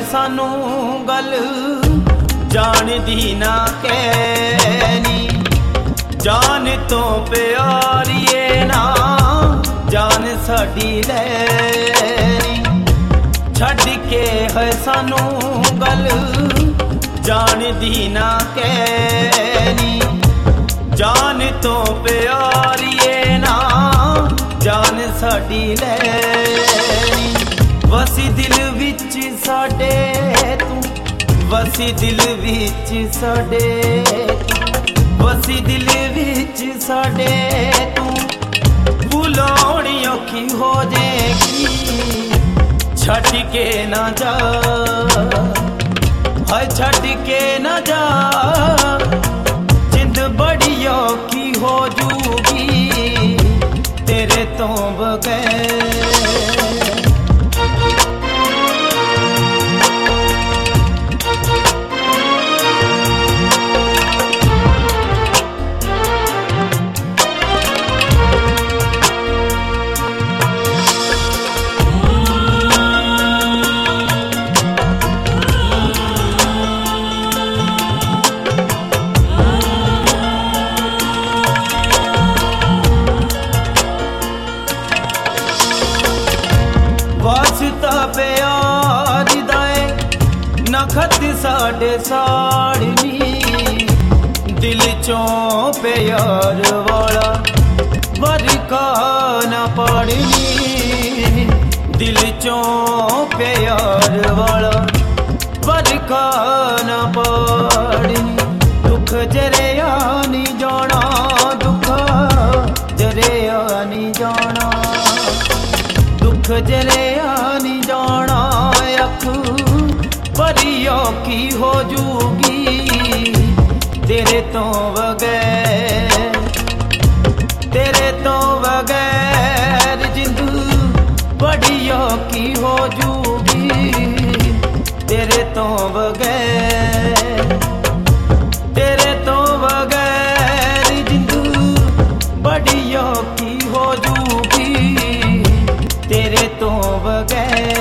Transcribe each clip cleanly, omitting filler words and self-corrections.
सानू गल जान दी ना कहनी। जान तो प्यारीए ना जान साडी लैनी। छड़ के है सानू गल जान दी ना कहनी। जान तो प्यारीए ना जान साडी लैनी। वसी दिल विच साडे तू, वसी दिल विच साडे, वसी दिल विच साडे तू। भुलाउणी औखी हो जाएगी छड़ के ना जा, हाय छड़ के ना जा। जिंद बड़ी औखी हो जूगी तेरे तो बगैर। वास्ता प्यार दाए नखत साडे साड़नी। दिल चों प्यार वाला वरका न पड़नी। दिल चों प्यार वाला वरका न पड़नी। दुख जरिया नहीं जाना, दुख जरिया नहीं जाना, दुख जरिया नहीं जाना। अख बड़ी औखी हो जूगी तेरे तो बगैर, तेरे तो बगैर। जिंद बड़ी औखी हो जूगी तेरे तो बगैर, तेरे तो बगैर। जिंद बड़ी औखी हो जूगी तेरे तो बगैर।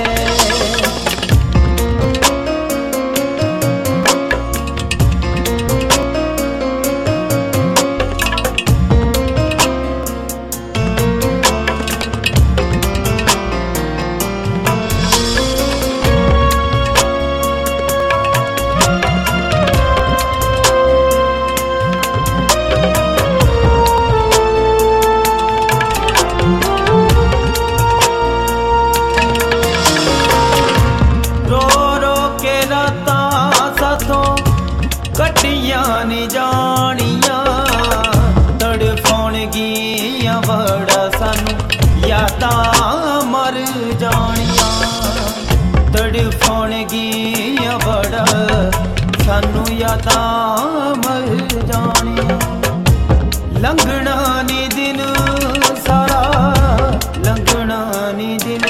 कटियां नहीं जानिया तड़फाउणगियां बड़ा सानू यादां मर जानिया। तड़फाउणगियां बड़ा सानू यादां मर जानिया। लंघना नी दिन सारा, लंघना नी दिन,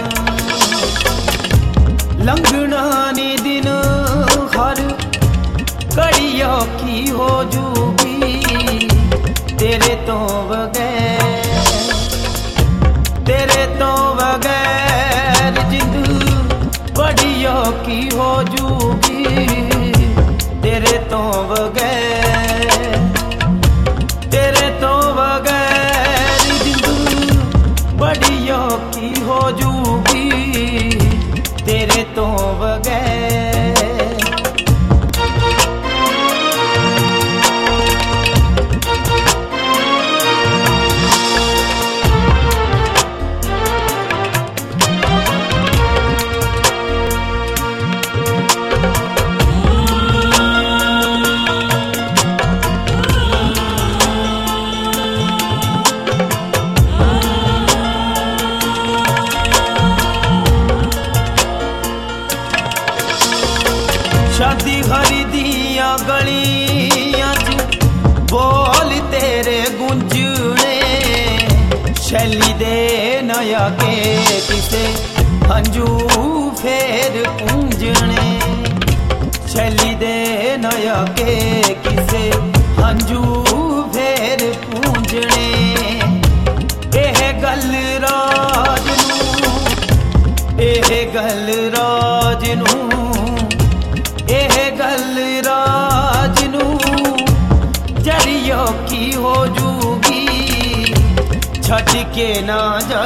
लंघना नी दिन। हर कड़ी औखी हो जूगी तेरे तो बगैर, तेरे तो बगैर। जिंद बड़ी औखी हो जूगी तेरे तो बगैर, तेरे तो बगैर। जिंद बड़ी औखी हो जूगी तेरे तो बगैर। शादी हरी दिया गलियां च बोल तेरे गुंजने। शैली दे नया के किसे हंजू फेर पूंजने। शैली दे नया के किसे हंजू फेर पूंजने। एह गल राज नू, एह गल राज नू औखी हो जूगी। छड़ के ना जा,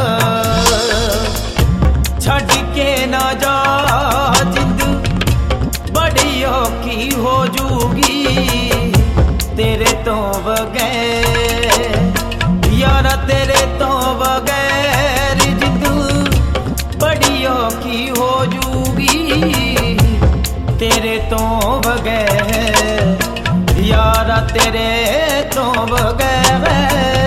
छड़ के ना जा, जिंद बड़ी औखी हो जूगी तेरे तो बगैर। यारा तेरे तो बगैर जिंद बड़ी औखी हो जूगी तेरे तो बगैर। यारा तेरे तो बगैर।